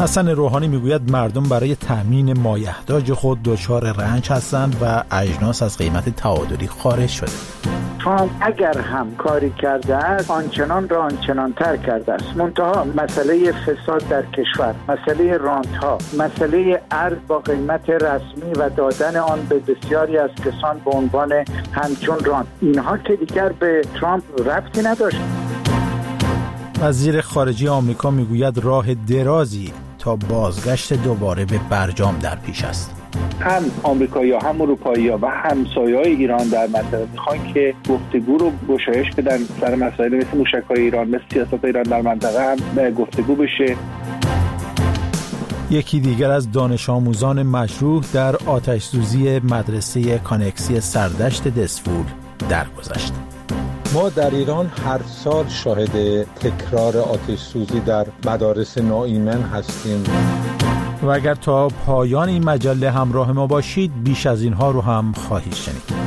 حسن روحانی میگوید مردم برای تامین مایحتاج خود دچار رنج هستند و اجناس از قیمت تعادلی خارج شده. ترامپ اگر هم کاری کرده است آنچنان را آنچنان تر کرده است. منتها مسئله فساد در کشور، مسئله رانت‌ها، مسئله ارز با قیمت رسمی و دادن آن به بسیاری از کسان به عنوان همچون رانت، اینها که دیگر به ترامپ ربطی نداشت. وزیر خارجه آمریکا میگوید راه درازی تا بازگشت دوباره به برجام در پیش است. هم آمریکایی‌ها هم اروپایی‌ها و همسایه‌های ایران در منطقه میخوان که گفتگو رو گشایش بدن سر مسائل مثل موشک‌های ایران، مثل سیاست ایران در منطقه هم گفتگو بشه. یکی دیگر از دانش آموزان مجروح در آتش‌سوزی مدرسه کانکسی سردشت دسفول درگذشت. ما در ایران هر سال شاهد تکرار آتش‌سوزی در مدارس ناایمن هستیم. و اگر تا پایان این مجله همراه ما باشید بیش از اینها رو هم خواهید شنید.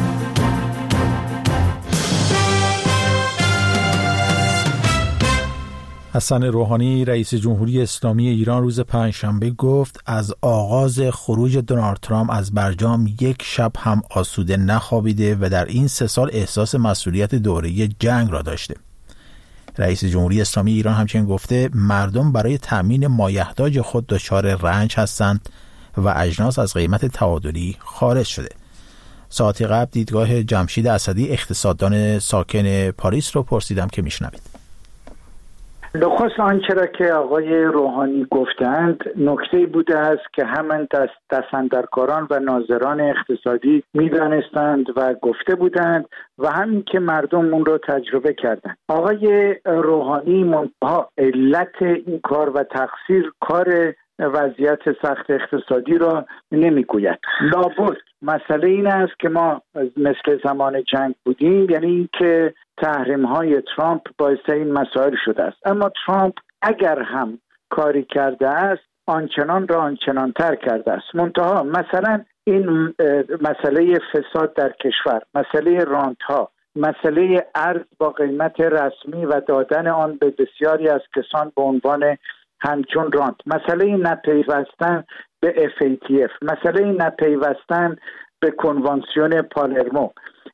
حسن روحانی رئیس جمهوری اسلامی ایران روز پنجشنبه گفت از آغاز خروج دونالد ترامپ از برجام یک شب هم آسوده نخوابیده و در این 3 سال احساس مسئولیت دوره‌ای جنگ را داشته. رئیس جمهوری اسلامی ایران همچنین گفته مردم برای تأمین مایحتاج خود دچار رنج هستند و اجناس از قیمت تعادلی خارج شده. ساعتی قبل دیدگاه جمشید اسدی اقتصاددان ساکن پاریس رو پرسیدم که میشنوید. نخست آنچه را که آقای روحانی گفتند نکته بوده است که همان دستاندرکاران و ناظران اقتصادی می‌دانستند و گفته بودند و همین که مردم اون رو تجربه کردند. آقای روحانی منتها علت این کار و تقصیر کار وضعیت سخت اقتصادی را نمیگوید. لابد مسئله این است که ما مثل زمان جنگ بودیم، یعنی این که تحریم‌های ترامپ باعث این مسائل شده است. اما ترامپ اگر هم کاری کرده است آنچنان را آنچنان تر کرده است. منتها مثلا این مسئله فساد در کشور، مسئله رانت‌ها، مسئله ارز با قیمت رسمی و دادن آن به بسیاری از کسان به عنوان همچون رانت، مسئله نپیوستن به FATF، مسئله نپیوستن به کنوانسیون پالرمو،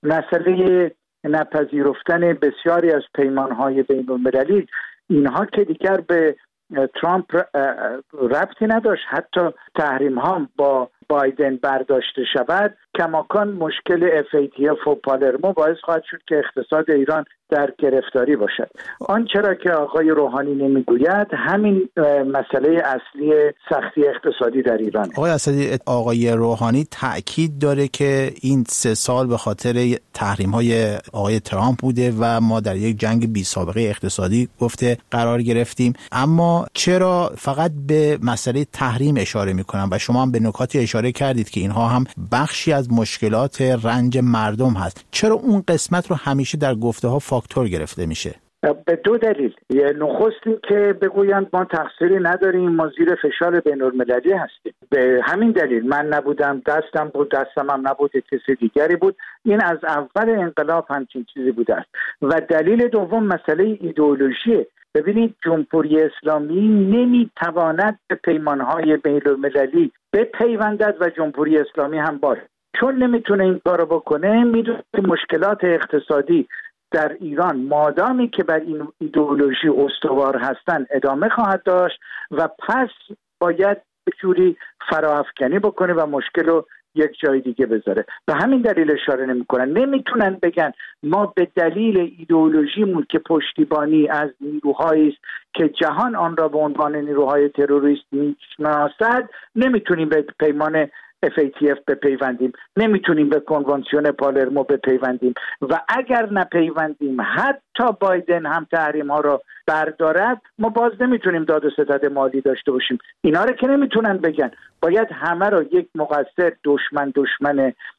مسئله نپذیرفتن بسیاری از پیمانهای بین‌المللی، اینها که دیگر به ترامپ ربطی نداشت. حتی تحریم ها با بایدن برداشته شود کماکان مشکل FATF و پالرمو باعث خواهد شد که اقتصاد ایران در گرفتاری باشد. آنچه را که آقای روحانی نمیگوید همین مسئله اصلی سختی اقتصادی در ایران. آقای اسدی، آقای روحانی تأکید داره که این 3 سال به خاطر تحریم‌های آقای ترامپ بوده و ما در یک جنگ بی سابقه اقتصادی گفته قرار گرفتیم. اما چرا فقط به مسئله تحریم اشاره میکنن و شما هم به نکاتی اشاره کردید که اینها هم بخشی از مشکلات رنج مردم هست؟ چرا اون قسمت رو همیشه در گفته ها فاکتور گرفته میشه؟ به 2 دلیل. نخست این که بگویند ما تقصیری نداریم، ما زیر فشار بین‌المللی هستیم. به همین دلیل من نبودم، دستم بود، دستم هم نبود، کسی دیگری بود. این از اول انقلاب همچین چیزی بوده است. و دلیل دوم مسئله ایدئولوژیه. ببینید جمهوری اسلامی نمیتواند به پیمانهای بین‌المللی بپیوندد و جمهوری اسلامی هم باشه. چون نمیتونه این کارو بکنه، میدونه مشکلات اقتصادی در ایران مادامی که بر این ایدئولوژی استوار هستند ادامه خواهد داشت و پس باید به جوری فراافکنی بکنه و مشکل رو یک جای دیگه بذاره. به همین دلیل اشاره نمی‌کنن. نمیتونن بگن ما به دلیل ایدئولوژیمون که پشتیبانی از نیروهایی است که جهان آن را به عنوان نیروهای تروریست میشناسد نمیتونیم به پیمان FATF بپیوندیم، نمیتونیم به کنوانسیون پالرمو بپیوندیم و اگر نپیوندیم حتی بایدن هم تحریم ها را بردارد ما باز نمیتونیم داد و ستد مالی داشته باشیم. اینا رو که نمیتونن بگن. باید همه را یک مقصر دشمن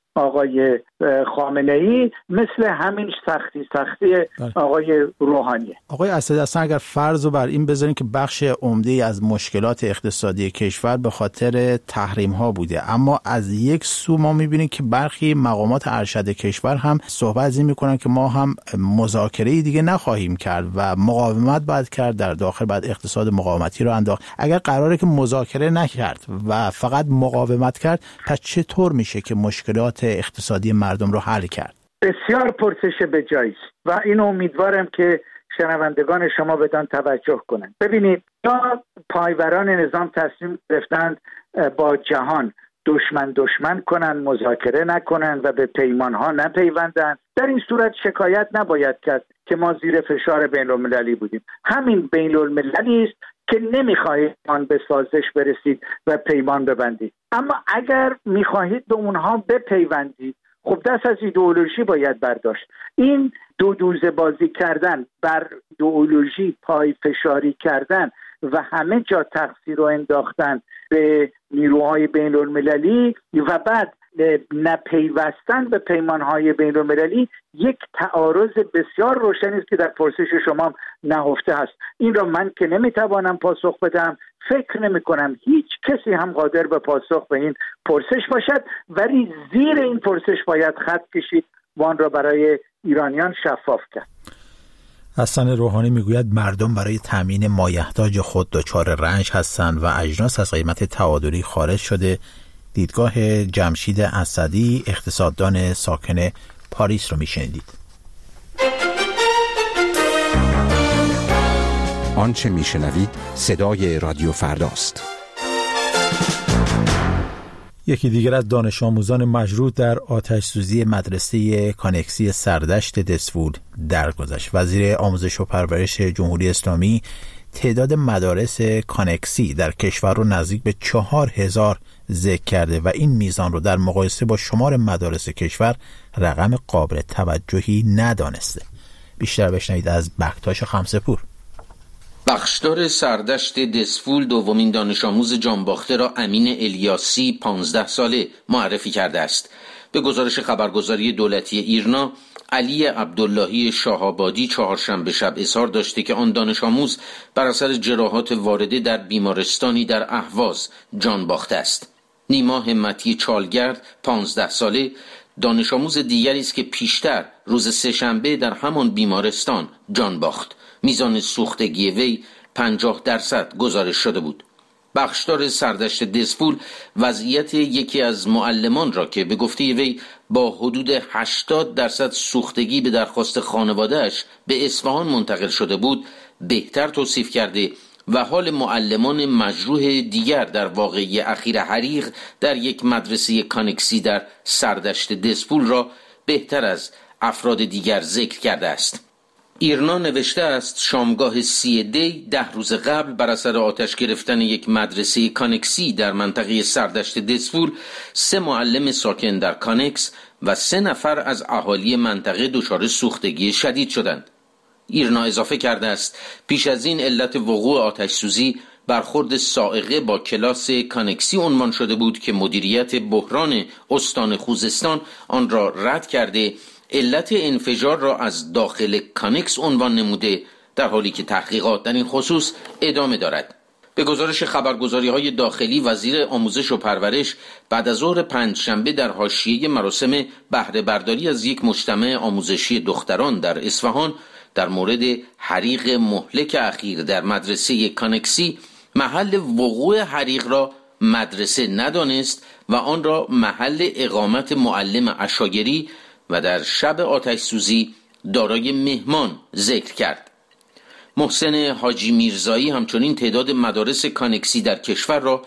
آقای خامنه‌ای مثل همین سختی آقای روحانی. آقای اسدی، اصلا اگر فرض رو بر این بذاریم که بخش عمده از مشکلات اقتصادی کشور به خاطر تحریم ها بوده، اما از یک سو ما میبینیم که برخی مقامات ارشد کشور هم صحبت از این میکنن که ما هم مذاکره دیگه نخواهیم کرد و مقاومت باید کرد، در داخل باید اقتصاد مقاومتی رو انداخت. اگر قراره که مذاکره نکرد و فقط مقاومت کرد، پس چطور میشه که مشکلات اقتصادی مردم رو حل کرد؟ بسیار پرسش به جایی و این امیدوارم که شنوندگان شما بدان توجه کنند. ببینید، تا پایوران نظام تصمیم گرفتند با جهان دشمن کنند، مذاکره نکنند و به پیمانها نپیوندند، در این صورت شکایت نباید کرد که ما زیر فشار بین المللی بودیم. همین بین المللی است که نمیخواهید آن به سازش برسید و پیمان ببندید. اما اگر میخواهید به اونها بپیوندید، خب دست از ایدئولوژی باید برداشت. این دو دوزه بازی کردن، بر ایدئولوژی پای فشاری کردن و همه جا تقصیر رو انداختن به نیروهای بین المللی و بعد نپیوستن به پیمانهای بین المللی، یک تعارض بسیار روشنی است که در پرسش شما نهفته است. این را من که نمیتوانم پاسخ بدم، فکر نمی کنم هیچ کسی هم قادر به پاسخ به این پرسش باشد، ولی زیر این پرسش باید خط کشید و آن را برای ایرانیان شفاف کرد. حسن روحانی میگوید مردم برای تامین مایحتاج خود دچار رنج هستند و اجناس از قیمت تعادلی خارج شده. دیدگاه جمشید اسدی، اقتصاددان ساکن پاریس رو میشنیدید. آنچه میشنوید صدای رادیو فرداست. یکی دیگر از دانش آموزان مجروح در آتش سوزی مدرسه کانکسی سردشت دسفول درگذشت. وزیر آموزش و پرورش جمهوری اسلامی تعداد مدارس کانکسی در کشور رو نزدیک به 4000 ذکر کرده و این میزان رو در مقایسه با شمار مدارس کشور رقم قابل توجهی ندانسته. بیشتر بشنوید از بکتاش خمسه‌پور. بخشدار سردشت دسفول دومین دانش آموز جانباخته را امین الیاسی 15 ساله معرفی کرده است. به گزارش خبرگزاری دولتی ایرنا، علی عبداللهی شاه‌آبادی چهارشنبه شب اظهار داشته که آن دانش آموز بر اثر جراحات وارده در بیمارستانی در اهواز جان باخته است. نیما همتی چالگرد 15 ساله دانش آموز دیگری است که پیشتر روز سه‌شنبه در همان بیمارستان جان باخت. میزان سوختگی وی 50% گزارش شده بود. بخشدار سردشت دسفول وضعیت یکی از معلمان را که به گفته وی با حدود 80% سوختگی به درخواست خانواده‌اش به اصفهان منتقل شده بود بهتر توصیف کرده و حال معلمان مجروح دیگر در واقعه اخیر حریق در یک مدرسه کانکسی در سردشت دسفول را بهتر از افراد دیگر ذکر کرده است. ایرنا نوشته است شامگاه 3 دی 10 روز قبل بر اثر آتش گرفتن یک مدرسه کانکسی در منطقه سردشت دسفول 3 معلم ساکن در کانکس و 3 نفر از اهالی منطقه دچار سوختگی شدید شدند. ایرنا اضافه کرده است پیش از این علت وقوع آتش سوزی برخورد سائقه با کلاس کانکسی عنوان شده بود که مدیریت بحران استان خوزستان آن را رد کرده علت انفجار را از داخل کانکس عنوان نموده، در حالی که تحقیقات در این خصوص ادامه دارد. به گزارش خبرگزاری‌های داخلی، وزیر آموزش و پرورش بعد از ظهر پنجشنبه در حاشیه مراسم بهره برداری از یک مجتمع آموزشی دختران در اصفهان در مورد حریق مهلک اخیر در مدرسه کانکسی محل وقوع حریق را مدرسه ندانست و آن را محل اقامت معلم عشایری و در شب آتش سوزی دارای مهمان ذکر کرد. محسن حاجی میرزایی همچنین تعداد مدارس کانکسی در کشور را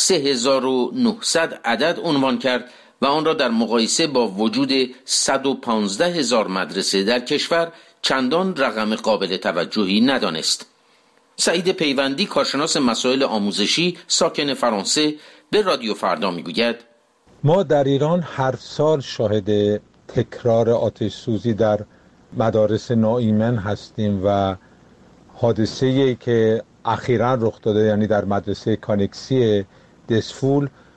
3900 عدد عنوان کرد و آن را در مقایسه با وجود 115,000 مدرسه در کشور چندان رقم قابل توجهی ندانست. سعید پیوندی، کارشناس مسائل آموزشی ساکن فرانسه، به رادیو فردا میگوید ما در ایران هر سال شاهد تکرار آتش سوزی در مدارس ناایمن هستیم و حادثه‌ای که اخیراً رخ داده، یعنی در مدرسه کانکسی دسفول،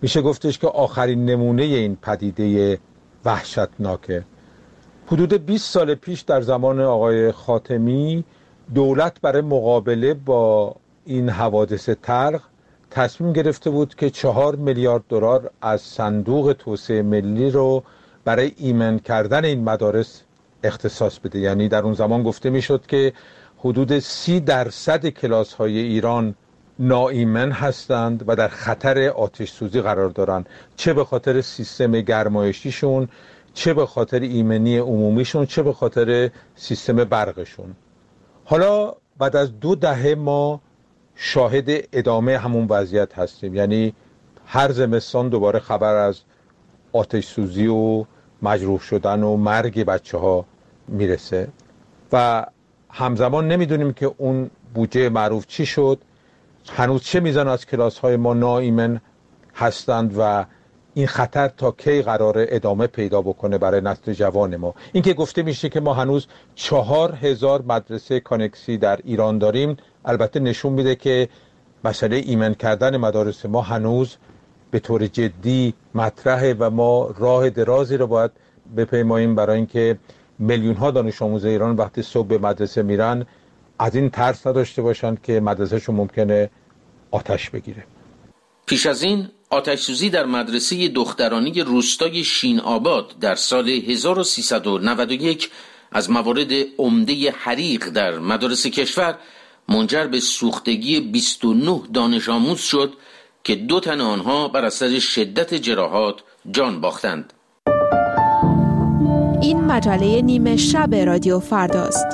میشه گفتش که آخرین نمونه این پدیده وحشتناکه. حدود 20 سال پیش در زمان آقای خاتمی دولت برای مقابله با این حوادث تلخ تصمیم گرفته بود که 4 میلیارد دلار از صندوق توسعه ملی رو برای ایمن کردن این مدارس اختصاص بده. یعنی در اون زمان گفته میشد که حدود 30% کلاس های ایران ناایمن هستند و در خطر آتش سوزی قرار دارند، چه به خاطر سیستم گرمایشیشون، چه به خاطر ایمنی عمومیشون، چه به خاطر سیستم برقشون. حالا بعد از 2 دهه ما شاهد ادامه همون وضعیت هستیم. یعنی هر زمستان دوباره خبر از آتش سوزی و مجروح شدن و مرگ بچه ها میرسه و همزمان نمیدونیم که اون بودجه معروف چی شد، هنوز چه میزان از کلاس های ما ناایمن هستند و این خطر تا کی قراره ادامه پیدا بکنه برای نسل جوان ما. این که گفته میشه که ما هنوز 4000 مدرسه کانکسی در ایران داریم، البته نشون میده که مسئله ایمن کردن مدارس ما هنوز به طور جدی مطرحه و ما راه درازی رو باید بپیماییم برای اینکه میلیون ها دانش آموز ایران وقتی صبح به مدرسه میرن از این ترس نداشته باشند که مدرسهشون ممکنه آتش بگیره. پیش از این آتش سوزی در مدرسه دخترانی روستای شین آباد در سال 1391 از موارد عمده حریق در مدارس کشور منجر به سوختگی 29 دانش آموز شد که 2 تن آنها بر اثر شدت جراحات جان باختند. این مجله نیمه شب رادیو فرداست.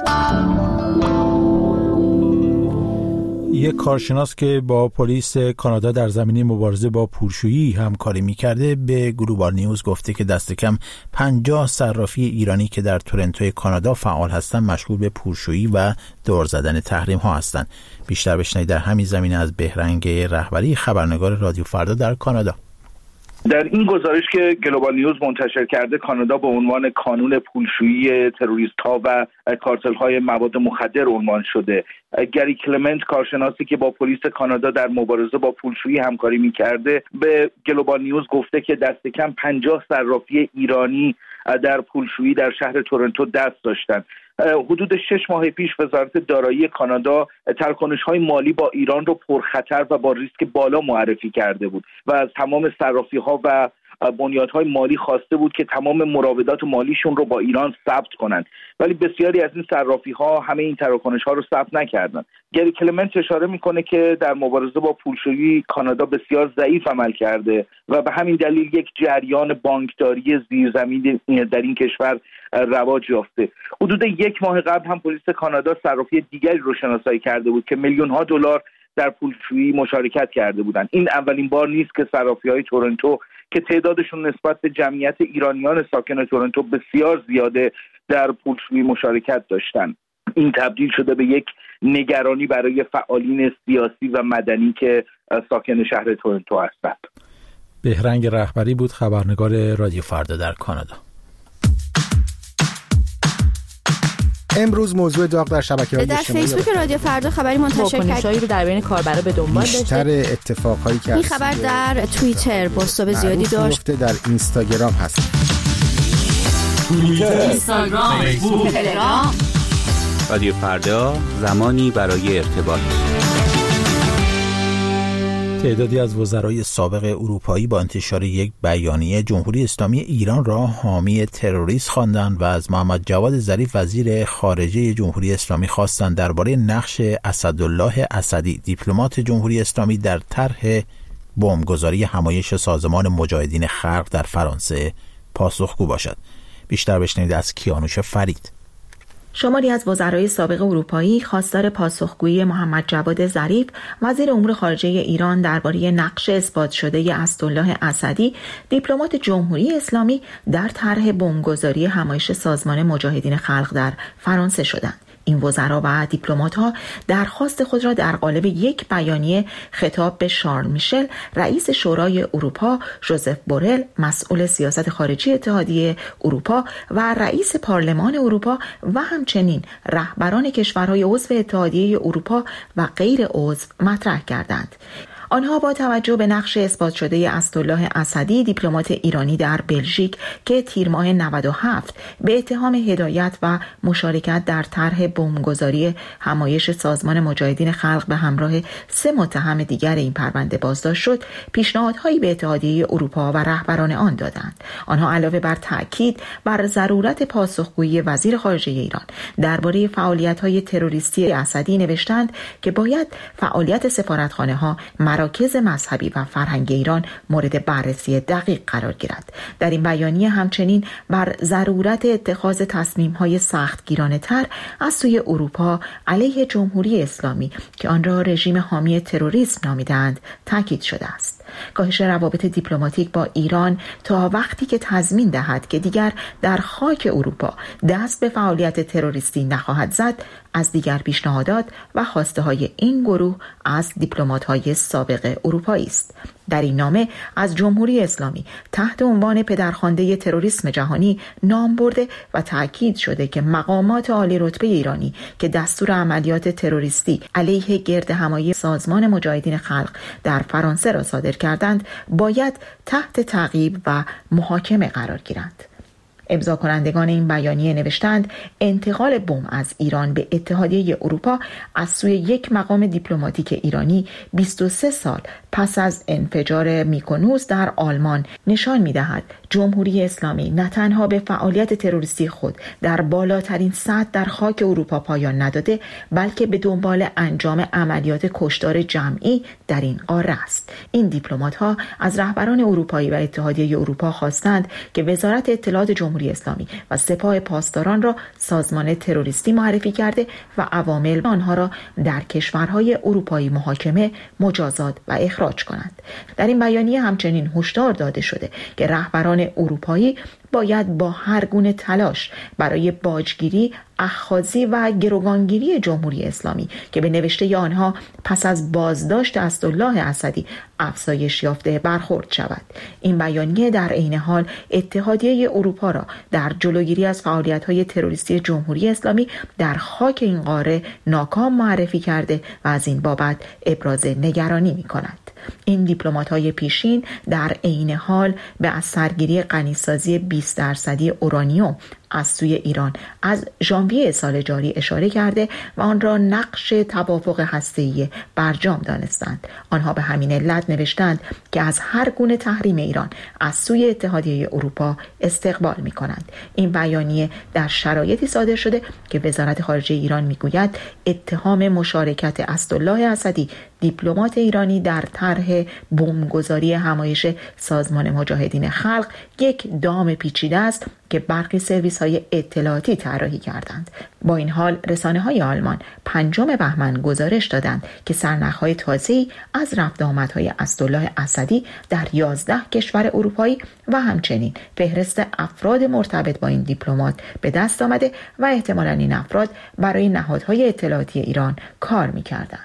یک کارشناس که با پلیس کانادا در زمینه مبارزه با پولشویی همکاری می‌کرده به گلوبال نیوز گفته که دست کم 50 صرافی ایرانی که در تورنتو کانادا فعال هستند مشغول به پولشویی و دور زدن تحریم‌ها هستند. بیشتر بشنوید در همین زمینه از بهرنگ رهبری، خبرنگار رادیو فردا در کانادا. در این گزارش که گلوبال نیوز منتشر کرده، کانادا به عنوان کانون پولشویی تروریست‌ها و کارتل‌های مواد مخدر عنوان شده. گری کلمنت، کارشناسی که با پلیس کانادا در مبارزه با پولشویی همکاری می‌کرده، به گلوبال نیوز گفته که دست کم 50 صرافی ایرانی در پولشویی در شهر تورنتو دست داشتند. حدود 6 ماه پیش وزارت دارایی کانادا تراکنش‌های مالی با ایران رو پرخطر و با ریسک بالا معرفی کرده بود و از تمام صرافی‌ها و بنیادهای مالی خواسته بود که تمام مراودات مالیشون رو با ایران ثبت کنند، ولی بسیاری از این صرافی‌ها همه این تراکنش‌ها رو ثبت نکردند. گری کلمنت اشاره میکنه که در مبارزه با پولشویی کانادا بسیار ضعیف عمل کرده و به همین دلیل یک جریان بانکداری زیرزمینی در این کشور رواج یافته. حدود 1 ماه قبل هم پلیس کانادا صرافی دیگری رو شناسایی کرده بود که میلیون‌ها دلار در پولشویی مشارکت کرده بودند. این اولین بار نیست که صرافی‌های تورنتو که تعدادشون نسبت به جمعیت ایرانیان ساکن تورنتو بسیار زیاده در پولشویی مشارکت داشتند. این تبدیل شده به یک نگرانی برای فعالین سیاسی و مدنی که ساکن شهر تورنتو هستند. بهرنگ رهبری بود، خبرنگار رادیو فردا در کانادا. امروز موضوع داغ در شبکه‌های اجتماعی در فیسبوک رادیو فردا خبری منتشر کرد. رو در بین کاربرا به دنبال داشته. بیشتر اتفاقایی که این خبر در توییتر بازتاب زیادی داشت. در اینستاگرام هست. توییتر، اینستاگرام، فیسبوک، تلگرام. رادیو فردا، زمانی برای ارتباط. تعدادی از وزرای سابق اروپایی با انتشار یک بیانیه جمهوری اسلامی ایران را حامی تروریست خواندند و از محمد جواد ظریف وزیر خارجه جمهوری اسلامی خواستند درباره نقش اسدالله اسدی دیپلمات جمهوری اسلامی در طرح بمبگذاری همایش سازمان مجاهدین خلق در فرانسه پاسخگو باشد. بیشتر بشنوید از کیانوش فرید. شماری از وزرای سابق اروپایی خواستار پاسخگویی محمد جواد ظریف وزیر امور خارجه ایران درباره نقش اثبات شده اسدالله اسدی دیپلمات جمهوری اسلامی در طرح بمبگذاری همایش سازمان مجاهدین خلق در فرانسه شدند. این وزرا و دیپلمات‌ها درخواست خود را در قالب یک بیانیه خطاب به شارل میشل، رئیس شورای اروپا، ژوزف بورل، مسئول سیاست خارجی اتحادیه اروپا و رئیس پارلمان اروپا و همچنین رهبران کشورهای عضو اتحادیه اروپا و غیر عضو مطرح کردند. آنها با توجه به نقش اثبات شده اسدالله اسدی دیپلمات ایرانی در بلژیک که تیر ماه 97 به اتهام هدایت و مشارکت در طرح بمبگذاری همایش سازمان مجاهدین خلق به همراه 3 متهم دیگر این پرونده بازداشت شد، پیشنهادهایی به اتحادیه اروپا و رهبران آن دادند. آنها علاوه بر تأکید بر ضرورت پاسخگویی وزیر خارجه ایران درباره فعالیت‌های تروریستی اسدی نوشتند که باید فعالیت سفارتخانه‌ها، مراکز مذهبی و فرهنگی ایران مورد بررسی دقیق قرار گیرد. در این بیانیه همچنین بر ضرورت اتخاذ تصمیم‌های سختگیرانه‌تر از سوی اروپا علیه جمهوری اسلامی که آن را رژیم حامی تروریسم نامیدند تاکید شده است. کاهش روابط دیپلماتیک با ایران تا وقتی که تضمین دهد که دیگر در خاک اروپا دست به فعالیت تروریستی نخواهد زد، از دیگر پیشنهادات و خواسته های این گروه از دیپلمات‌های سابق اروپایی است. در این نامه از جمهوری اسلامی تحت عنوان پدرخوانده تروریسم جهانی نام برده و تأکید شده که مقامات عالی رتبه ایرانی که دستور عملیات تروریستی علیه گردهمایی سازمان مجاهدین خلق در فرانسه را صادر کردند باید تحت تعقیب و محاکمه قرار گیرند. امضا کنندگان این بیانیه نوشتند انتقال بم از ایران به اتحادیه اروپا از سوی یک مقام دیپلماتیک ایرانی 23 سال پس از انفجار میکونوس در آلمان نشان می‌دهد جمهوری اسلامی نه تنها به فعالیت تروریستی خود در بالاترین سطح در خاک اروپا پایان نداده، بلکه به دنبال انجام عملیات کشتار جمعی در این قاره است. این دیپلمات‌ها از رهبران اروپایی و اتحادیه اروپا خواستند که وزارت اطلاعات جمهوری اسلامی و سپاه پاسداران را سازمان تروریستی معرفی کرده و عوامل آنها را در کشورهای اروپایی محاکمه، مجازات و اخراج کنند. در این بیانیه همچنین هشدار داده شده که رهبران اروپایی باید با هر گونه تلاش برای باجگیری، اخاذی و گروگانگیری جمهوری اسلامی که به نوشته آنها پس از بازداشت اسدالله اسدی افزایش یافته برخورد شود. این بیانیه در عین حال اتحادیه اروپا را در جلوگیری از فعالیت‌های تروریستی جمهوری اسلامی در خاک این قاره ناکام معرفی کرده و از این بابت ابراز نگرانی می‌کند. این دیپلمات‌های پیشین در عین حال به از سرگیری غنیسازی 20% اورانیوم از سوی ایران از ژانویه سال جاری اشاره کرده و آن را نقش توافق هسته‌ای برجام دانستند. آنها به همین علت نوشتند که از هر گونه تحریم ایران از سوی اتحادیه اروپا استقبال می‌کنند. این بیانیه در شرایطی صادر شده که وزارت خارجه ایران می‌گوید اتهام مشارکت اسدالله اسدی دیپلمات ایرانی در طرح بمبگذاری همایش سازمان مجاهدین خلق یک دام پیچیده است که برخی سرویس‌های اطلاعاتی طراحی کردند. با این حال رسانه‌های آلمان 5 بهمن گزارش دادند که سرنخ‌های تازه‌ای از رفت آمدهای اسدالله اسدی در 11 کشور اروپایی و همچنین فهرست افراد مرتبط با این دیپلمات به دست آمده و احتمالاً این افراد برای نهادهای اطلاعاتی ایران کار می‌کردند.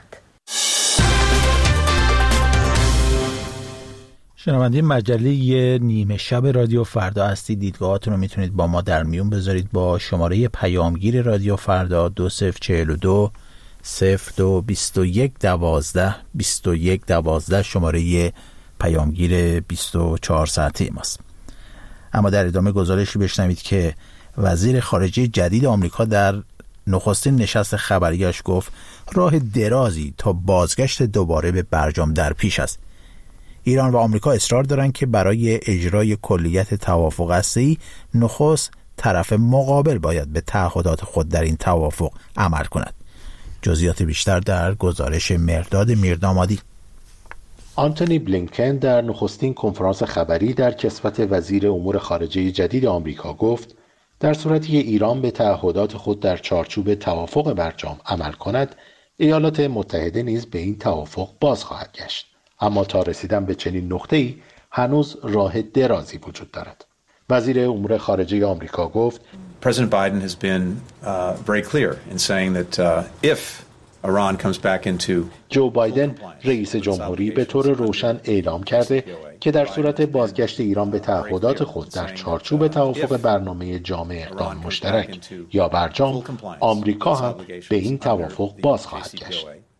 شنونده مجله نیمه شب رادیو فردا هستید. دیدگاهاتون رو میتونید با ما در میون بذارید با شماره پیامگیر رادیو فردا 2042 02 21 12 21 12 شماره پیامگیر 24 ساعته ماست. اما در ادامه گزارشی بشنوید که وزیر خارجه جدید آمریکا در نخستین نشست خبریش گفت راه درازی تا بازگشت دوباره به برجام در پیش است. ایران و آمریکا اصرار دارند که برای اجرای کلیت توافق هسته‌ای نخست طرف مقابل باید به تعهدات خود در این توافق عمل کند. جزئیات بیشتر در گزارش مرداد میردامادی. آنتونی بلینکن در نخستین کنفرانس خبری در کسوت وزیر امور خارجه جدید آمریکا گفت در صورتی که ایران به تعهدات خود در چارچوب توافق برجام عمل کند، ایالات متحده نیز به این توافق باز خواهد گشت. اما تا رسیدن به چنین نقطه‌ای هنوز راه درازی وجود دارد. وزیر امور خارجه آمریکا گفت President Biden has been very clear in saying that if Iran comes back into جو بایدن رئیس جمهوری به طور روشن اعلام کرده که در صورت بازگشت ایران به تعهدات خود در چارچوب توافق برنامه جامع اقدام مشترک یا برجام، آمریکا هم به این توافق باز خواهد گشت.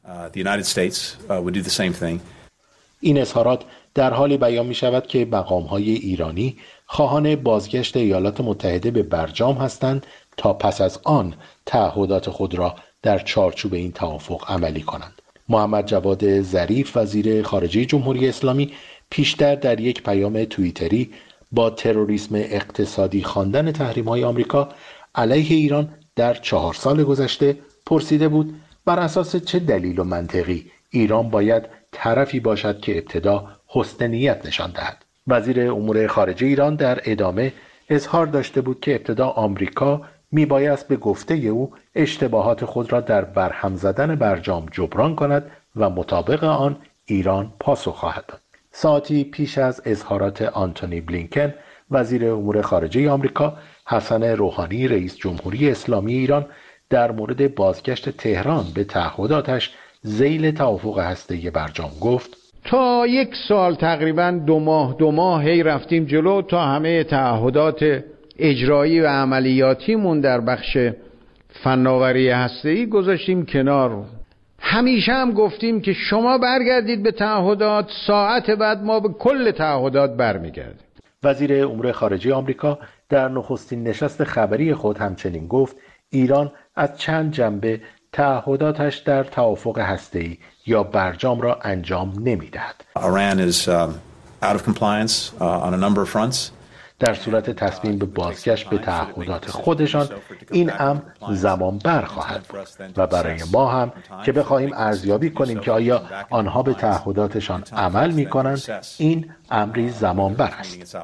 The United States would do the same thing. این اظهارات در حالی بیان می شود که مقام‌های ایرانی خواهان بازگشت ایالات متحده به برجام هستند تا پس از آن تعهدات خود را در چارچوب این توافق عملی کنند. محمد جواد ظریف وزیر خارجه جمهوری اسلامی پیشتر در یک پیام توییتری با تروریسم اقتصادی خواندن تحریم‌های آمریکا علیه ایران در 4 سال گذشته پرسیده بود بر اساس چه دلیل و منطقی ایران باید طرفی باشد که ابتدا حسن نیت نشان دهد. وزیر امور خارجه ایران در ادامه اظهار داشته بود که ابتدا آمریکا میبایست به گفته او اشتباهات خود را در برهم زدن برجام جبران کند و مطابق آن ایران پاسخ خواهد داد. ساعتی پیش از اظهارات آنتونی بلینکن وزیر امور خارجه آمریکا، حسن روحانی رئیس جمهوری اسلامی ایران در مورد بازگشت تهران به تعهداتش ذیل توافق هسته‌ای برجام گفت: تا 1 سال تقریبا 2 ماه هی رفتیم جلو تا همه تعهدات اجرایی و عملیاتیمون در بخش فناوری هسته‌ای گذاشتیم کنار. همیشه هم گفتیم که شما برگردید به تعهدات، ساعت بعد ما به کل تعهدات برمیگردیم. وزیر امور خارجه آمریکا در نخستین نشست خبری خود همچنین گفت ایران از چند جنبه تعهداتش در توافق هسته‌ای یا برجام را انجام نمی‌دهد. Iran is out of compliance on a number of fronts. در صورت تصمیم به بازگشت به تعهدات خودشان این امر زمان بر خواهد بود و برای ما هم که بخواهیم ارزیابی کنیم که آیا آنها به تعهداتشان عمل می‌کنند این امری زمان بر است.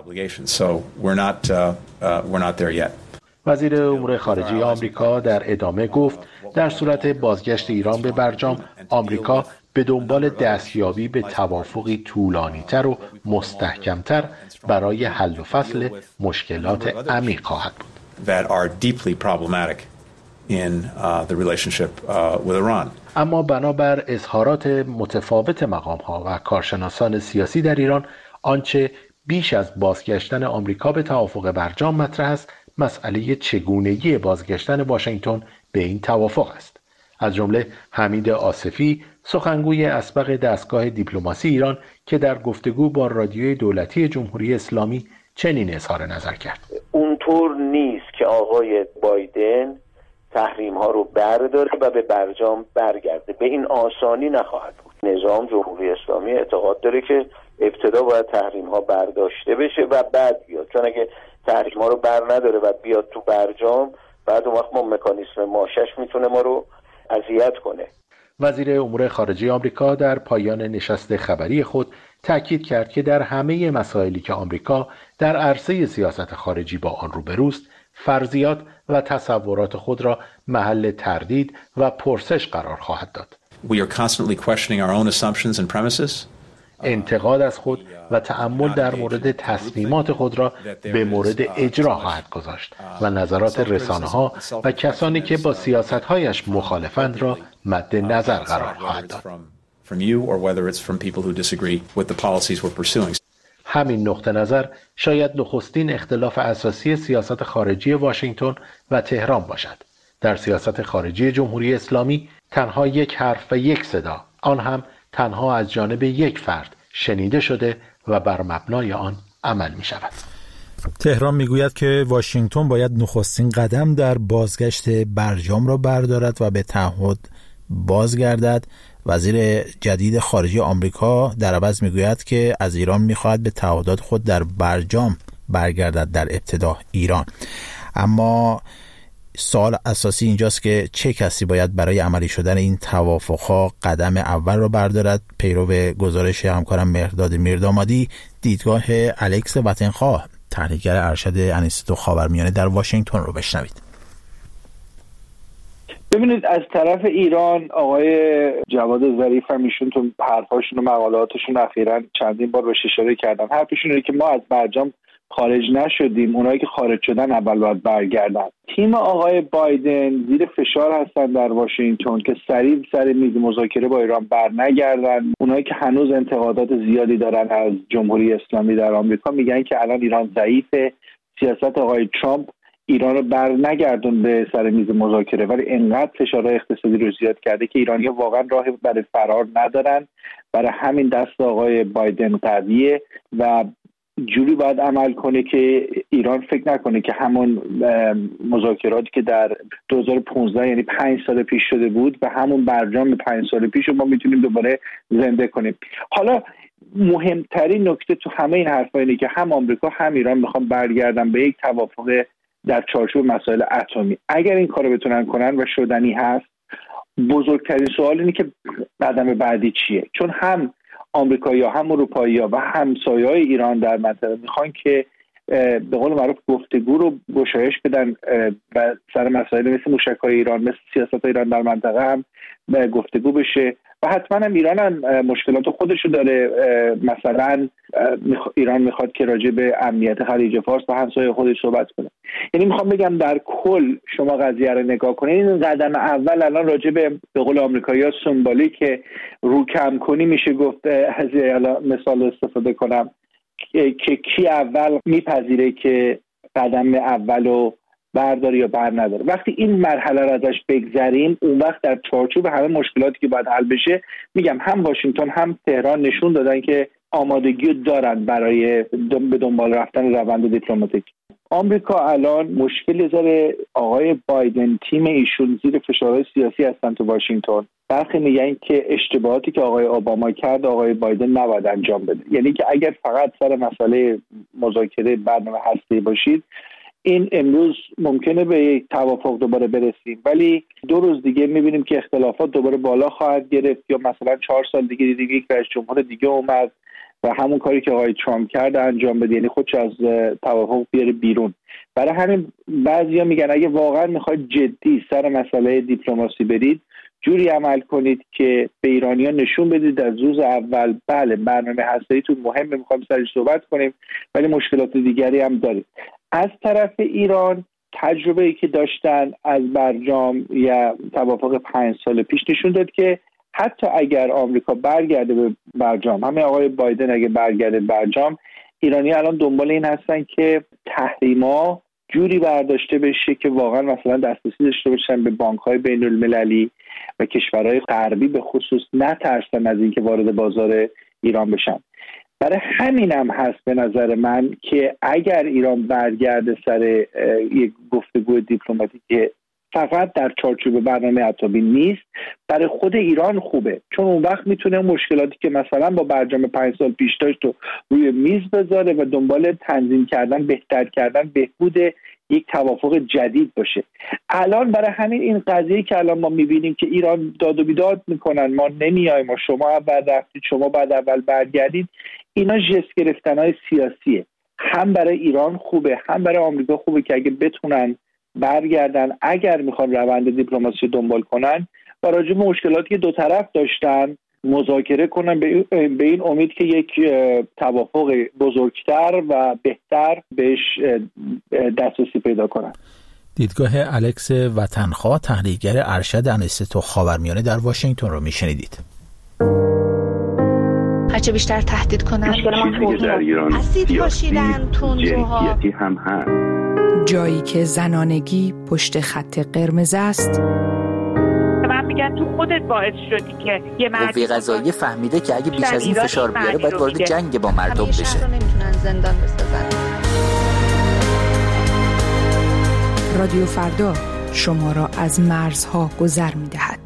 وزیر امور خارجه آمریکا در ادامه گفت در صورت بازگشت ایران به برجام آمریکا به دنبال دستیابی به توافقی طولانی‌تر و مستحکم‌تر برای حل و فصل مشکلات عمیق خواهد بود. اما بنابر اظهارات متفاوت مقام‌ها و کارشناسان سیاسی در ایران آنچه بیش از بازگشتن آمریکا به توافق برجام مطرح است مسئله چگونگی بازگشتن واشنگتن به این توافق است. از جمله حمید آصفی سخنگوی اسبق دستگاه دیپلماسی ایران که در گفتگو با رادیوی دولتی جمهوری اسلامی چنین اظهار نظر کرد: اونطور نیست که آقای بایدن تحریم ها رو برداره و به برجام برگرده، به این آسانی نخواهد بود. نظام جمهوری اسلامی اعتقاد داره که ابتدا باید تحریم ها برداشته بشه و بعد بیاد، چون اگه تحریم ها رو بر نداره و بیاد تو برجام بعد اون وقت ما مکانیسم ماشش میتونه ما رو اذیت کنه. وزیر امور خارجه آمریکا در پایان نشست خبری خود تاکید کرد که در همه مسائلی که آمریکا در عرصه سیاست خارجی با آن روبروست فرضیات و تصورات خود را محل تردید و پرسش قرار خواهد داد. We are constantly questioning our own assumptions and premises. انتقاد از خود و تأمل در مورد تصمیمات خود را به مورد اجرا خواهد گذاشت و نظرات رسانه‌ها و کسانی که با سیاست‌هایش مخالفند را مد نظر قرار خواهد داد. همین نقطه نظر شاید نخستین اختلاف اساسی سیاست خارجی واشنگتن و تهران باشد. در سیاست خارجی جمهوری اسلامی تنها یک حرف و یک صدا، آن هم تنها از جانب یک فرد شنیده شده و بر مبنای آن عمل می شود. تهران می گوید که واشنگتن باید نخستین قدم در بازگشت برجام را بردارد و به تعهد بازگردد. وزیر جدید خارجه آمریکا در عوض می گوید که از ایران می خواهد به تعهدات خود در برجام برگردد در ابتدا ایران. اما سوال اساسی اینجاست که چه کسی باید برای عملی شدن این توافقها قدم اول را بردارد؟ پیرو گزارش همکارم مهرداد میردامادی دیدگاه الکس وطنخواه تحلیلگر ارشد انستیتو خاورمیانه در واشنگتن رو بشنوید. ببینید از طرف ایران آقای جواد ظریف هم ایشون تو حرفاشون و مقالاتشون اخیراً چندین بار بهش اشاره کردن. حرفشون اینه که ما از برجام خارج نشدیم، اونایی که خارج شدن اول باید برگردن. تیم آقای بایدن زیر فشار هستن در واشنگتن که سریع سر میز مذاکره با ایران برنگردن. اونایی که هنوز انتقادات زیادی دارن از جمهوری اسلامی در آمریکا میگن که الان ایران ضعیفه. سیاست آقای ترامپ ایران رو بر نگردون به سر میز مذاکره، ولی انقدر فشارهای اقتصادی رو زیاد کرده که ایرانی‌ها واقعا راهی برای فرار ندارن. برای همین دست آقای بایدن قویه و جوری باید عمل کنه که ایران فکر نکنه که همون مذاکراتی که در 2015 یعنی 5 سال پیش شده بود و همون برجام 5 سال پیش رو ما میتونیم دوباره زنده کنیم. حالا مهمترین نکته تو همه این حرفا اینه که هم آمریکا هم ایران میخوان برگردن به یک توافق در چارچوب مسائل اتمی. اگر این کارو بتونن کنن و شدنی هست، بزرگترین سوال اینه که قدم بعدی چیه؟ چون هم آمریکایی‌ها هم اروپایی‌ها و همسایه‌های ایران در منطقه میخوان که به قول معروف گفتگو رو گشایش بدن و سر مسائل مثل موشک‌های ایران، مثل سیاست ایران در منطقه هم گفتگو بشه و حتما هم ایران هم مشکلات خودشو داره. مثلا ایران میخواد که راجع به امنیت خلیج فارس با همسایه خودش صحبت کنه. یعنی میخوام بگم در کل شما قضیه رو نگاه کنید، این قدم اول الان راجع به قول آمریکایی‌ها سمبولیک رو کم کنی میشه گفت، از مثال استفاده کنم که کی اول میپذیره که قدم اولو برداری یا بر نداره. وقتی این مرحله رو ازش بگذریم، اون وقت در چارچوب همه مشکلاتی که باید حل بشه، میگم هم واشنگتن هم تهران نشون دادن که آمادگی دارن برای به دنبال رفتن روند دیپلماتیک. آمریکا الان مشکلی داره. آقای بایدن تیم ایشون زیر فشارهای سیاسی هستن تو واشنگتن. برخی میگن که اشتباهاتی که آقای اوباما کرد آقای بایدن نباید انجام بده. یعنی که اگر فقط سر مسئله مذاکره برنامه هسته‌ای باشید، این امروز ممکنه به یک توافق دوباره برسیم، ولی 2 روز دیگه میبینیم که اختلافات دوباره بالا خواهد گرفت، یا مثلا 4 سال دیگه یک رئیس جمهور دیگه اومد و همون کاری که آقای ترامپ کرد انجام بده، یعنی خودش از توافق بیاره بیرون. برای همین بعضیا میگن اگه واقعا میخواید جدی سر مسئله دیپلماسی برید، جوری عمل کنید که به ایرانیان نشون بدید از روز اول بله برنامه هسته‌ایتون مهمه، میخوایم سرش صحبت کنیم، ولی مشکلات دیگری هم دارید. از طرف ایران تجربه‌ای که داشتن از برجام یا توافق 5 سال پیش نشون داد که حتی اگر آمریکا برگرده به برجام، همه آقای بایدن اگه برگرده برجام، ایرانی الان دنبال این هستن که تحریما جوری برداشته بشه که واقعا مثلا دسترسی داشته باشن به بانک‌های بین‌المللی و کشورهای غربی به خصوص نترسن از اینکه وارد بازار ایران بشن. برای همینم هست به نظر من که اگر ایران برگرده سر یک گفتگو دیپلماتیک فقط در چارچوب برنامه اتمی نیست، برای خود ایران خوبه، چون اون وقت میتونه مشکلاتی که مثلا با برجام 5 سال پیش داشت رو روی میز بذاره و دنبال تنظیم کردن، بهتر کردن، بهبود یک توافق جدید باشه. الان برای همین این قضیه که الان ما میبینیم که ایران داد و بیداد میکنن، ما نمیایم، ما شما اول رفتید، شما بعد اول برگردید، اینا ژست گرفتن‌های سیاسیه. هم برای ایران خوبه، هم برای آمریکا خوبه که اگه بتونن برگردن، اگر میخوان روند دیپلماسی دنبال کنن و راجع به مشکلاتی که دو طرف داشتن مذاکره کنن، به این امید که یک توافق بزرگتر و بهتر بهش دسترسی پیدا کنن. دیدگاه الکس وطنخواه، تحلیلگر ارشد انستیتو خاورمیانه در واشنگتن رو میشنیدید. هرچه بیشتر تهدید کنن مشکل ما در ایران اسید پاشیدن، تندروها هم هست. جایی که زنانگی پشت خط قرمز است. من میگم تو خودت باعث شدی که یه قوه قضاییه فهمیده که اگه بیش از این فشار بیاره باید وارد جنگ با مردم بشه. شهر رو نمیتونن زندان بسازن. رادیو فردا شما را از مرزها گذر میدهد.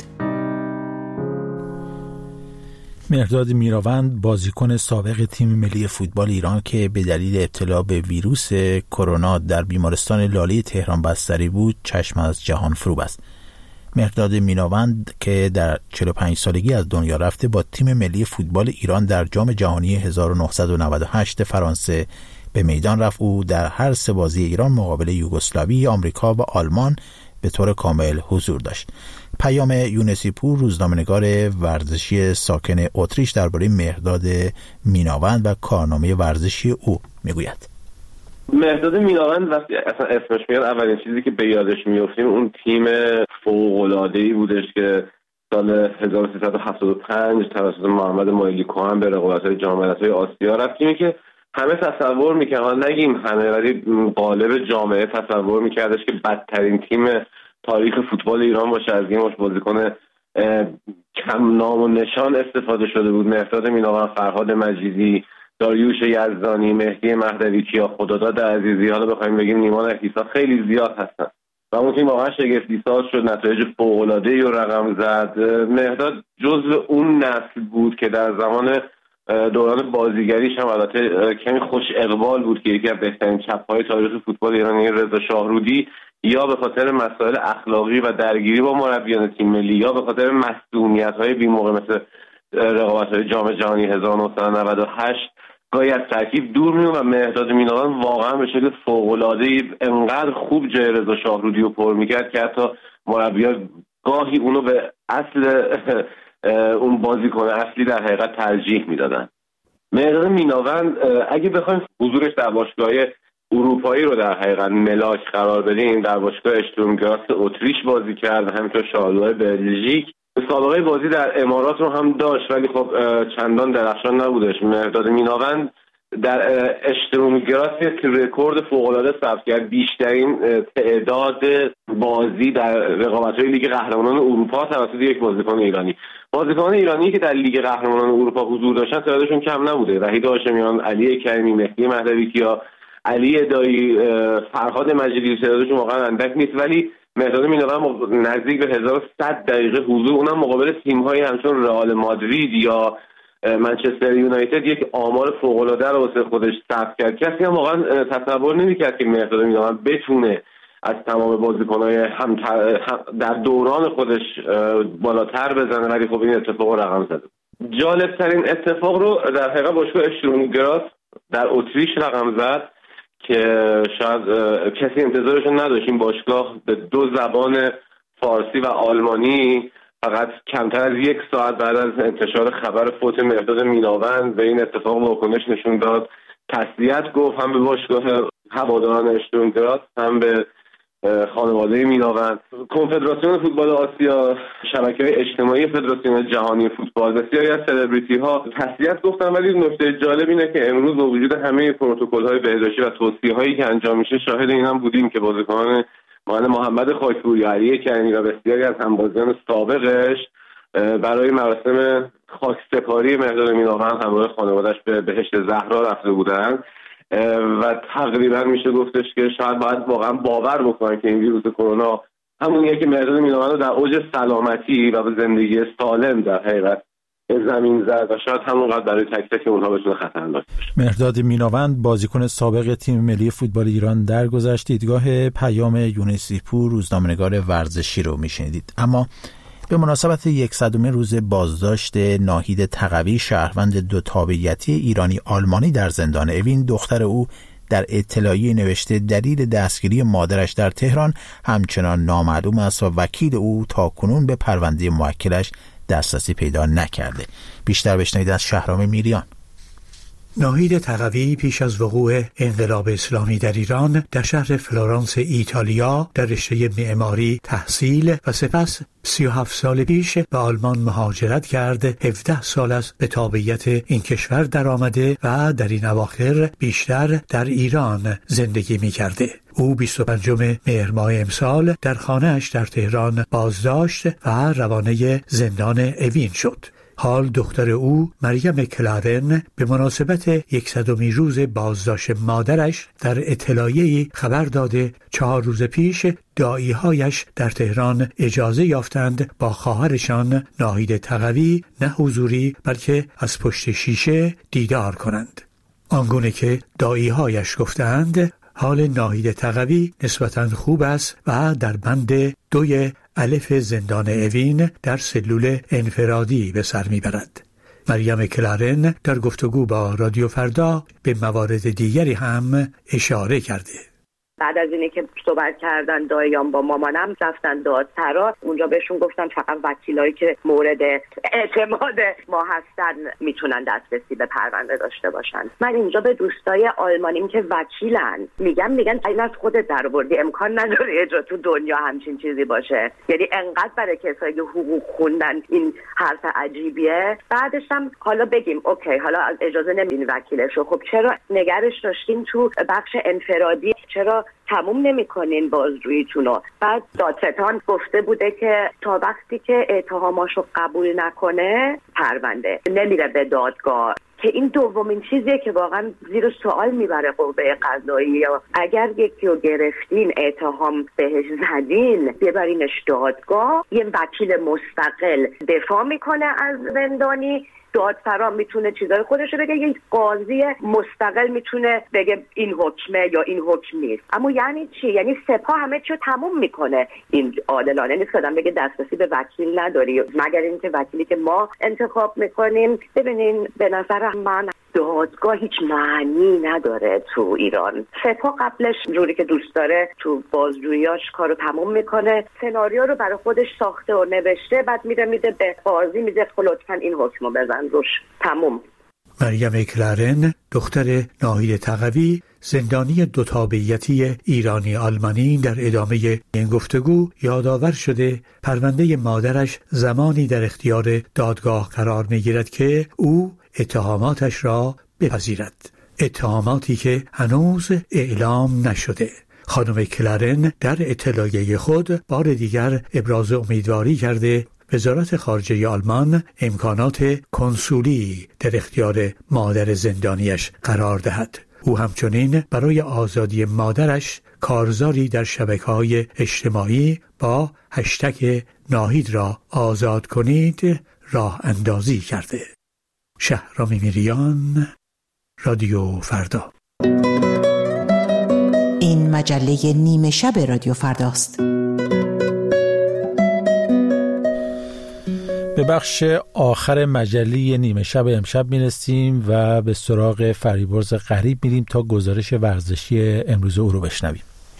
مهرداد میراوند، بازیکن سابق تیم ملی فوتبال ایران که به دلیل ابتلا به ویروس کرونا در بیمارستان لاله تهران بستری بود، چشم از جهان فرو بست. مهرداد میراوند که در 45 سالگی از دنیا رفته، با تیم ملی فوتبال ایران در جام جهانی 1998 فرانسه به میدان رفت. او در هر 3 بازی ایران مقابل یوگسلاوی، آمریکا و آلمان به طور کامل حضور داشت. پیام یونسی پور، روزنامه‌نگار ورزشی ساکن اتریش، درباره مهرداد میراوند و کارنامه ورزشی او میگوید. مهرداد میراوند وقتی اصلا اسمش میاد، اولین چیزی که به یادش میافتیم اون تیم فوق‌العاده‌ای بودش که سال 1375 توسط محمد مایلی کوهن به رقابت‌های جام ملت‌های آسیا رفت، تیمی که همه تصور میکنن، نگیم همه ولی غالب جامعه تصور میکردش که بدترین تیم تاریخ فوتبال ایران باشه از این مش بازیکن کم نام و نشان استفاده شده بود. مهرداد میناوند، فرهاد مجیدی، داریوش یزدانی، مهدی مهدوی، کیا خداداد عزیزی، حالا بخوایم بگیم نیمان عکیسا، خیلی زیاد هستن و اون تیم واقعا شگفتی ساز شد، نتایج فوق‌العاده‌ای رو رقم زد. مهرداد جزو اون نسل بود که در زمان دوران بازیگریش هم البته کمی خوش اقبال بود که یکی از بهترین چپ‌های تاریخ فوتبال ایران رضا شاهرودی یا به خاطر مسائل اخلاقی و درگیری با مربیان تیم ملی یا به خاطر مسئولیت‌های بی‌موقع مثل رقابت‌های جام جهانی 1998 گاهی از ترکیب دور می‌اومد و مهرداد میناوند واقعا به شکل فوق‌العاده‌ای انقدر خوب جای رضا شاهرودی رو پر می‌کرد که حتی مربیان گاهی اونو به اصل اون بازیکن اصلی در حقیقت ترجیح میدادن. مهرداد میناوند اگه بخوایم حضورش در باشگاه‌های اروپایی رو در حقیقت ملاک قرار بدیم، در باشگاه اشتورم گراس اتریش بازی کرد و همینطور شارلوه بلژیک. سابقه بازی در امارات رو هم داشت ولی خب چندان درخشان نبودش. مهرداد میناوند در اشتورم گراس یک رکورد فوق‌العاده ثبت کرد، بیشترین تعداد بازی در رقابت‌های لیگ قهرمانان اروپا توسط یک بازیکن ایرانی. بازیکنان ایرانی که در لیگ قهرمانان اروپا حضور داشتن تعدادشون کم نبوده. وحید هاشمیان، علی کریمی، مهدی مهدوی کیا، علی ادایی، فرهاد مجیدی، تعدادشون واقعا اندک نیست ولی مهرداد میناوند نزدیک به 1100 دقیقه حضور، اونم مقابل تیم‌های همچون رئال مادرید یا منچستر یونایتد یک آمار فوق‌العاده رو واسه خودش ثبت کرد. کسی هم واقعا تصور نمی‌کرد که مهرداد میناوند بتونه از تمام بازیکن‌های هم در دوران خودش بالاتر بزنه ولی خب این اتفاق رقم زده. جالب‌ترین اتفاق رو در حقیقت باشگاه اشتورم گراس در اتریش رقم زد که شاید کسی انتظارش نداشت. این باشگاه به 2 زبان فارسی و آلمانی فقط کمتر از 1 ساعت بعد از انتشار خبر فوت مهرداد میناوند به این اتفاق واکنش نشون داد، تسلیت گفت هم به باشگاه هواداران اشتورم گراس هم به خانواده میناوند. کنفدراسیون فوتبال آسیا، شبکه‌های اجتماعی فدراسیون جهانی فوتبال، بسیاری از سلبریتی‌ها تسلیت گفتن ولی نکته جالب اینه که امروز با وجود همه پروتکل‌های بهداشتی و توصیه‌هایی که انجام میشه شاهد این هم بودیم که بازیکنان مانند محمد خاکپوری، علی کریمی و بسیاری از همبازیان سابقش برای مراسم خاکسپاری مهرداد میناوند همراه خانواده‌اش به بهشت زهرا رفته بودند و تقریبا میشه گفتش که شاید باید واقعا باور بکنن که این ویروس کرونا همونیه که مهرداد میناوند رو در اوج سلامتی و به زندگی سالم در حقیقت زمین زد و شاید همونقدر برای تک تک اونها بتونه خطرناک باشه. مهرداد میناوند بازیکن تیم تیم ملی فوتبال ایران درگذشت. دیدگاه پیام یونسی پور روزنامه‌نگار ورزشی رو میشنیدید. اما به مناسبت 100مین روز بازداشت ناهید تقوی، شهروند 2 تابعیتی ایرانی آلمانی در زندان اوین، دختر او در اطلاعیه نوشته دلیل دستگیری مادرش در تهران همچنان نامعلوم است و وکیل او تاکنون به پرونده موکلش دسترسی پیدا نکرده. بیشتر بشنوید از شهرام میریان. ناهید تقوی پیش از وقوع انقلاب اسلامی در ایران در شهر فلورانس ایتالیا در رشته معماری تحصیل و سپس 37 سال پیش به آلمان مهاجرت کرد. 17 سال است به تابعیت این کشور درآمده و در این اواخر بیشتر در ایران زندگی می کرده. او 25 مهر ماه امسال در خانه‌اش در تهران بازداشت و روانه زندان اوین شد. حال دختر او مریم کلارن به مناسبت 100مین روز بازداشت مادرش در اطلاعیه‌ای خبر داده 4 روز پیش داعی‌هایش در تهران اجازه یافتند با خواهرشان ناهید تقوی نه حضوری بلکه از پشت شیشه دیدار کنند. آنگونه که داعی‌هایش گفتند حال ناهید تقوی نسبتاً خوب است و در بند 2 الف زندان اوین در سلول انفرادی به سر میبرد. مریم کلارن در گفتگو با رادیو فردا به موارد دیگری هم اشاره کرده. بعد از اینی که صحبت کردن داییام با مامانم رفتن دادسرا، اونجا بهشون گفتن فقط وکیلایی که مورد اعتماد ما هستن میتونن دسترسی به پرونده داشته باشن. من اینجا به دوستای آلمانیم که وکیلن میگم این از خودت درآوردی، امکان نداره یه جا تو دنیا همچین چیزی باشه. یعنی انقدر برای کسایی که حقوق خوندن این حرف عجیبیه. بعدش هم حالا بگیم اوکی حالا از اجازه نمیدین وکیلشو، خب چرا نگرش داشتین تو بخش انفرادی، چرا تموم نمی‌کنین بازجوییتونو؟ بعد دادستان گفته بوده که تا وقتی که اتهاماشو قبول نکنه پرونده نمیره به دادگاه، که این دومین چیزیه که واقعا زیر سوال میبره قوه قضاییه. اگر یکی رو گرفتین اتهام بهش زدین ببرینش دادگاه، یه وکیل مستقل دفاع میکنه از زندانی، دادسرا میتونه چیزای خودشو بگه، یک قاضی مستقل میتونه بگه این حکمه یا این حکم نیست. اما یعنی چی؟ یعنی سپاه همه چیو تموم میکنه. این عادلانه نیست که بگه دسترسی به وکیل نداری، مگر اینکه وکیلی که ما انتخاب میکنیم. ببینین به نظر من دادگاه هیچ معنی نداره تو ایران. سپاه قبلش جوری که دوست داره تو بازجوییاش کارو تموم میکنه، سناریو رو برای خودش ساخته و نوشته، بعد میده به قاضی میگه لطفاً این حکمو بزن روش، تموم. مریم کلارن، دختر ناهید تقوی، زندانی دو تابعیتی ایرانی آلمانی، در ادامه این گفتگو یادآور شده پرونده مادرش زمانی در اختیار دادگاه قرار میگیرد که او اتهاماتش را بپذیرد، اتهاماتی که هنوز اعلام نشده. خانم کلارن در اطلاعیه خود بار دیگر ابراز امیدواری کرده وزارت خارجه آلمان امکانات کنسولی در اختیار مادر زندانیش قرار دهد. او همچنین برای آزادی مادرش کارزاری در شبکه‌های اجتماعی با هشتگ ناهید را آزاد کنید راه اندازی کرده. شهرام میریان، رادیو فردا. این مجله نیمه شب رادیو فرداست. به بخش آخر مجله نیمه شب امشب میرسیم و به سراغ فریبرز غریب میریم تا گزارش ورزشی امروز او رو بشنویم.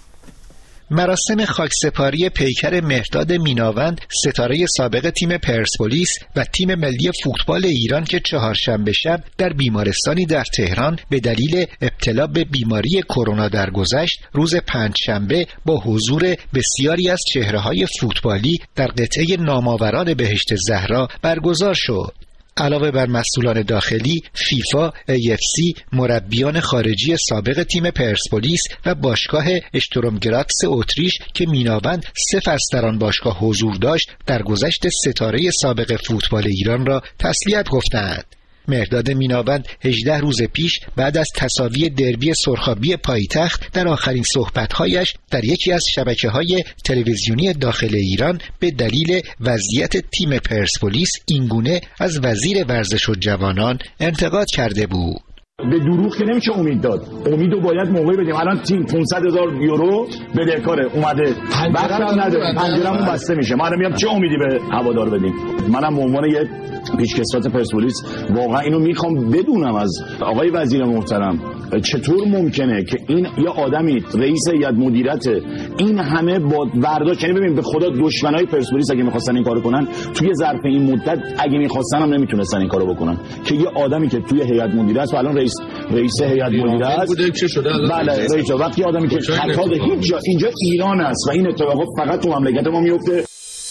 مراسم خاکسپاری پیکر مهرداد میناوند، ستاره سابق تیم پرسپولیس و تیم ملی فوتبال ایران که چهارشنبه شب در بیمارستانی در تهران به دلیل ابتلا به بیماری کرونا درگذشت، روز پنجشنبه با حضور بسیاری از چهره‌های فوتبالی در قطعه نامآوران بهشت زهرا برگزار شد. علاوه بر مسئولان داخلی، فیفا، AFC، مربیان خارجی سابق تیم پرسپولیس و باشگاه اشترومگراتس اتریش که میناوند 3 فصل در آن باشگاه حضور داشت، درگذشت ستاره سابق فوتبال ایران را تسلیت گفتند. مهرداد میناوند 18 روز پیش بعد از تساوی دربی سرخابی پایتخت در آخرین صحبت‌هایش در یکی از شبکه‌های تلویزیونی داخل ایران به دلیل وضعیت تیم پرسپولیس اینگونه از وزیر ورزش و جوانان انتقاد کرده بود. به دروغ که نمیشه امید داد. امیدو باید موقعی بدیم. الان تیم 500,000 یورو بدهکاره، اومده وقتم نداره، پنجره‌مون بسته میشه. ما میگم چه امیدی به هوادار بدیم؟ منم به عنوان یک پیشکسوت پرسپولیس واقعا اینو میخوام بدونم از آقای وزیر محترم، چطور ممکنه که این یه آدمی رئیس هیئت مدیرت این همه با برداشت، یعنی ببین به خدا دشمنای پرسپولیس اگه می‌خواستن این کارو کنن توی ظرف این مدت اگه می‌خواستن هم نمیتونستن این کارو بکنن، که یه آدمی که توی هیئت مدیرت و الان رئیس هیئت مدیرت بوده چه شده؟ بله رئیس، وقتی آدمی که خطا هیچ جا، اینجا ایران است و این اتفاقات فقط تو مملکت ما میفته.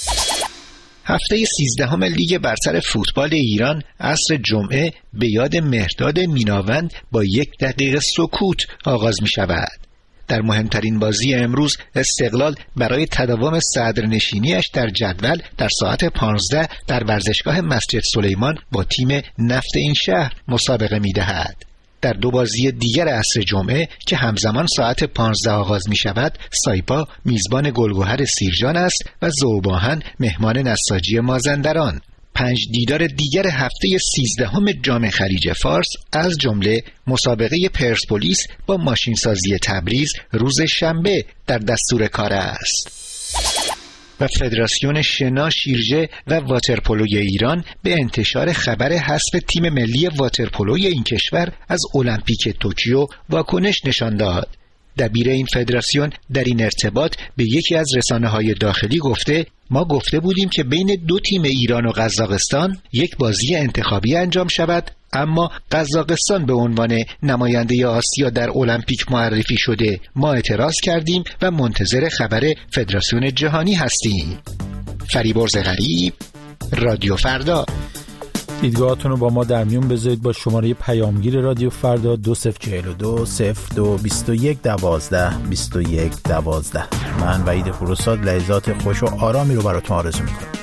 هفته 13 لیگ برتر فوتبال ایران عصر جمعه به یاد مهرداد میناوند با 1 دقیقه سکوت آغاز می شود. در مهمترین بازی امروز استقلال برای تداوم صدرنشینیش در جدول در ساعت 15 در ورزشگاه مسجد سلیمان با تیم نفت این شهر مسابقه می دهد. در 2 بازی دیگر عصر جمعه که همزمان ساعت 15 آغاز می شود، سایپا میزبان گلگهر سیرجان است و ذوب‌آهن مهمان نساجی مازندران. 5 دیدار دیگر هفته 13 جام خلیج فارس از جمله مسابقه پرسپولیس با ماشینسازی تبریز روز شنبه در دستور کار است. و فدراسیون شنا، شیرجه و واترپولوی ایران به انتشار خبر حذف تیم ملی واترپولوی این کشور از المپیک توکیو واکنش نشان داد. دبیر این فدراسیون در این ارتباط به یکی از رسانه‌های داخلی گفته ما گفته بودیم که بین دو تیم ایران و قزاقستان یک بازی انتخابی انجام شود، اما قزاقستان به عنوان نماینده آسیا در المپیک معرفی شده. ما اعتراض کردیم و منتظر خبر فدراسیون جهانی هستیم. فریبرز غریب، رادیو فردا. دیدگاهاتون رو با ما در میون بذارید با شماره پیامگیر رادیو فردا 2042 02 21 12 21 12. من وحید فروساد لحظات خوش و آرامی رو براتون آرزو میکنم.